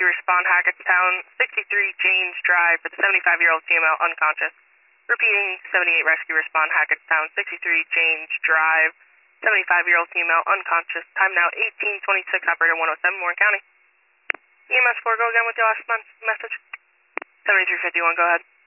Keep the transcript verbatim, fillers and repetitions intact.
respond Hackettstown, sixty-three James Drive for the seventy-five-year-old female unconscious. Repeating, seventy-eight rescue respond Hackettstown, sixty-three James Drive, seventy-five-year-old female unconscious. Time now eighteen twenty-six, operator one oh seven, Warren County. E M S four, go again with your last message. seventy-three fifty-one, go ahead.